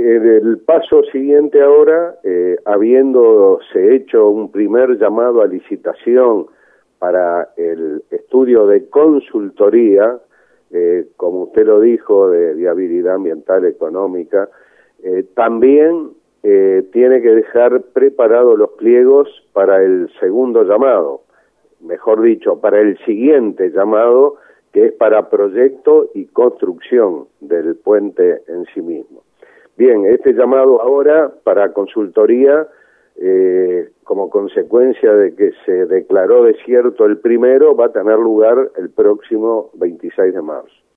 el paso siguiente ahora, habiéndose hecho un primer llamado a licitación para el estudio de consultoría, como usted lo dijo, de viabilidad ambiental económica, también tiene que dejar preparados los pliegos para el segundo llamado, mejor dicho, para el siguiente llamado, que es para proyecto y construcción del puente en sí mismo. Bien, este llamado ahora para consultoría, como consecuencia de que se declaró desierto el primero, va a tener lugar el próximo 26 de marzo.